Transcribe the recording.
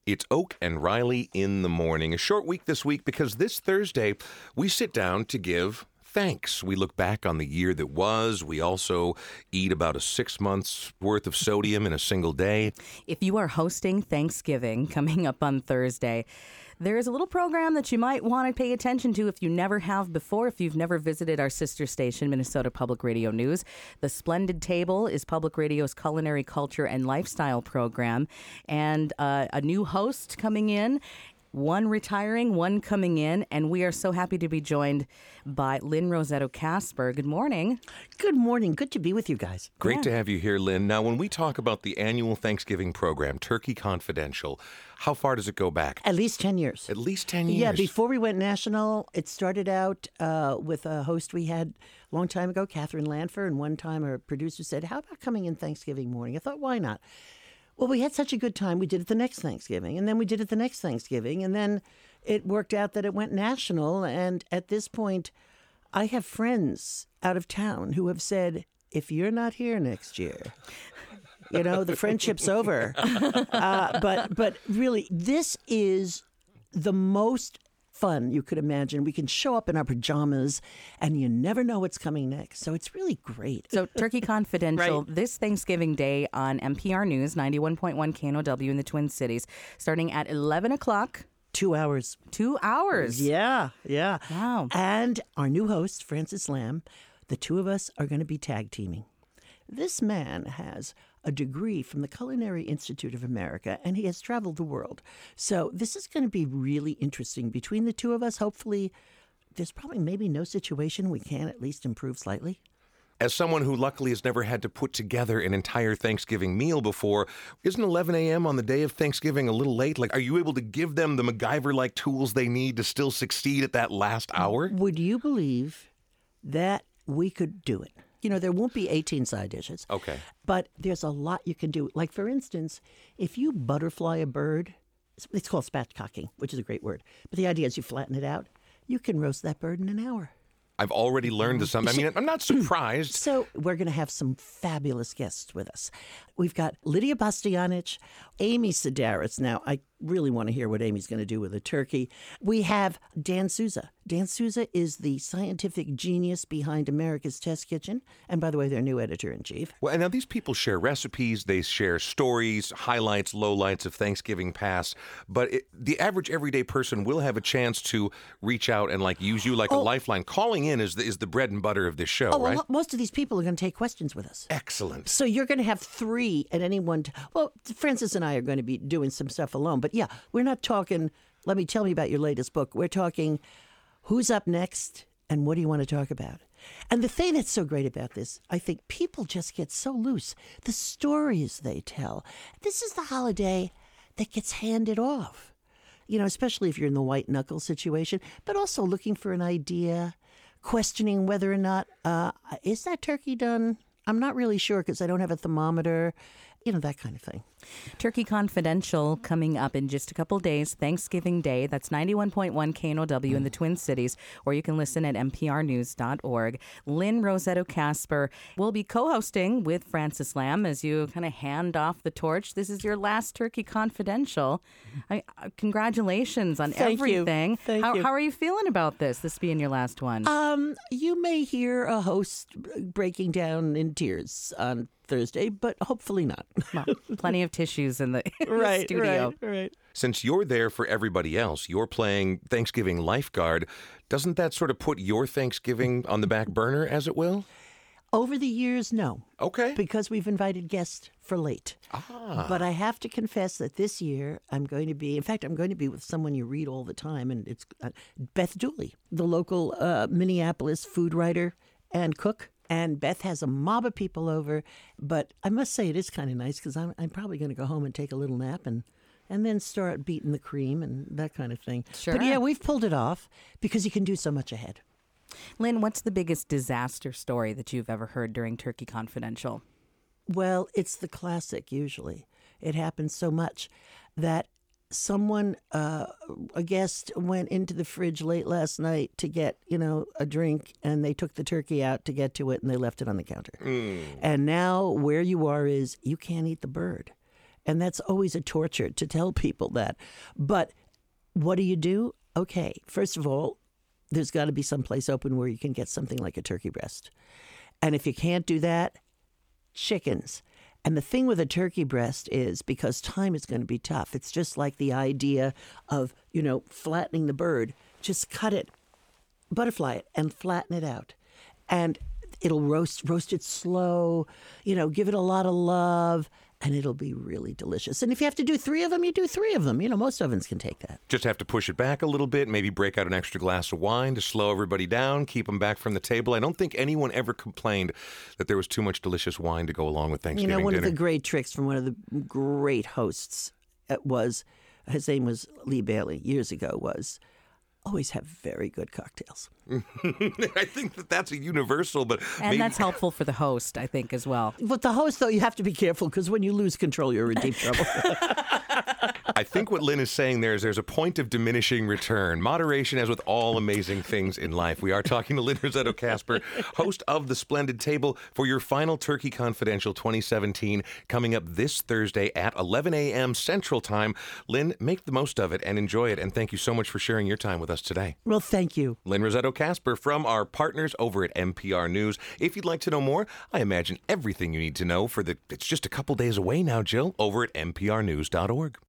It's Oak and Riley in the morning. A short week this week because this Thursday we sit down to give thanks. We look back on the year that was. We also eat about 6 months worth of sodium in a single day. If you are hosting Thanksgiving coming up on Thursday, there is a little program that you might want to pay attention to if you never have before, if you've never visited our sister station, Minnesota Public Radio News. The Splendid Table is Public Radio's culinary culture and lifestyle program, and a new host coming in. One retiring, one coming in, and we are so happy to be joined by Lynn Rossetto Kasper. Good morning. Good morning. Good to be with you guys. Great to have you here, Lynn. Now, when we talk about the annual Thanksgiving program, Turkey Confidential, how far does it go back? At least 10 years. At least 10 years? Yeah, before we went national, it started out with a host we had a long time ago, Catherine Lanfer, and one time our producer said, how about coming in Thanksgiving morning? I thought, why not? Well, we had such a good time. We did it the next Thanksgiving, and then we did it the next Thanksgiving, and then it worked out that it went national. And at this point, I have friends out of town who have said, if you're not here next year, you know, the friendship's over. But really, this is the most fun you could imagine. We can show up in our pajamas and you never know what's coming next. So it's really great. So Turkey Confidential Right. This Thanksgiving Day on NPR News, 91.1 KNOW in the Twin Cities, starting at 11 o'clock. 2 hours. 2 hours. Yeah. Wow. And our new host, Francis Lamb, the two of us are going to be tag teaming. This man has a degree from the Culinary Institute of America, and he has traveled the world. So this is going to be really interesting. Between the two of us, hopefully, there's probably maybe no situation we can at least improve slightly. As someone who luckily has never had to put together an entire Thanksgiving meal before, isn't 11 a.m. on the day of Thanksgiving a little late? Like, are you able to give them the MacGyver-like tools they need to still succeed at that last hour? Would you believe that we could do it? You know, there won't be 18 side dishes. Okay. But there's a lot you can do. Like, for instance, if you butterfly a bird, it's called spatchcocking, which is a great word. But the idea is you flatten it out. You can roast that bird in an hour. I've already learned something. I mean, I'm not surprised. So we're going to have some fabulous guests with us. We've got Lydia Bastianich, Amy Sedaris. Now, I really want to hear what Amy's going to do with a turkey. We have Dan Souza. Dan Souza is the scientific genius behind America's Test Kitchen. And by the way, their new editor-in-chief. Well, and now these people share recipes, they share stories, highlights, lowlights of Thanksgiving past, but the average everyday person will have a chance to reach out and use you like a lifeline. Calling in is the bread and butter of this show, right? Well, most of these people are going to take questions with us. Excellent. So you're going to have three at any one time. Well, Francis and I are going to be doing some stuff alone. But yeah, we're not talking, let me tell me about your latest book. We're talking who's up next and what do you want to talk about? And the thing that's so great about this, I think people just get so loose. The stories they tell. This is the holiday that gets handed off. You know, especially if you're in the white knuckle situation, but also looking for an idea, questioning whether or not, is that turkey done? I'm not really sure because I don't have a thermometer. You know, that kind of thing. Turkey Confidential coming up in just a couple days, Thanksgiving Day. That's 91.1 KNOW in the Twin Cities, or you can listen at nprnews.org. Lynn Rossetto Kasper will be co-hosting with Francis Lamb as you kind of hand off the torch. This is your last Turkey Confidential. Congratulations on everything. Thank you. How are you feeling about this being your last one? You may hear a host breaking down in tears on Thursday, but hopefully not. Well, plenty of tissues in the, in the Right, studio. right. Since you're there for everybody else, you're playing Thanksgiving lifeguard, doesn't that sort of put your Thanksgiving on the back burner, as it will? Over the years, no. Okay. Because we've invited guests for late. But I have to confess that this year I'm going to be with someone you read all the time, and it's Beth Dooley, the local Minneapolis food writer and cook. And Beth has a mob of people over, but I must say it is kind of nice because I'm probably going to go home and take a little nap and then start beating the cream and that kind of thing. Sure. But yeah, we've pulled it off because you can do so much ahead. Lynn, what's the biggest disaster story that you've ever heard during Turkey Confidential? Well, it's the classic usually. It happens so much that someone, a guest, went into the fridge late last night to get, a drink, and they took the turkey out to get to it, and they left it on the counter. And now where you are is you can't eat the bird. And that's always a torture to tell people that. But what do? Okay, first of all, there's got to be some place open where you can get something like a turkey breast. And if you can't do that, chickens. And the thing with a turkey breast is, because time is going to be tough, it's just like the idea of, flattening the bird. Just cut it, butterfly it, and flatten it out. And it'll roast it slow, give it a lot of love, and it'll be really delicious. And if you have to do 3 of them, you do 3 of them. Most ovens can take that. Just have to push it back a little bit, maybe break out an extra glass of wine to slow everybody down, keep them back from the table. I don't think anyone ever complained that there was too much delicious wine to go along with Thanksgiving One dinner. of the great tricks from one of the great hosts was, his name was Lee Bailey, years ago, was always have very good cocktails. I think that's a universal, but And maybe... that's helpful for the host, I think, as well. But the host, though, you have to be careful, because when you lose control, you're in deep trouble. I think what Lynn is saying there is there's a point of diminishing return. Moderation, as with all amazing things in life. We are talking to Lynn Rossetto Kasper, host of The Splendid Table, for your final Turkey Confidential 2017, coming up this Thursday at 11 a.m. Central Time. Lynn, make the most of it and enjoy it, and thank you so much for sharing your time with us today. Well, thank you. Lynn Rossetto Kasper from our partners over at NPR News. If you'd like to know more, I imagine everything you need to know it's just a couple days away now, Jill, over at nprnews.org.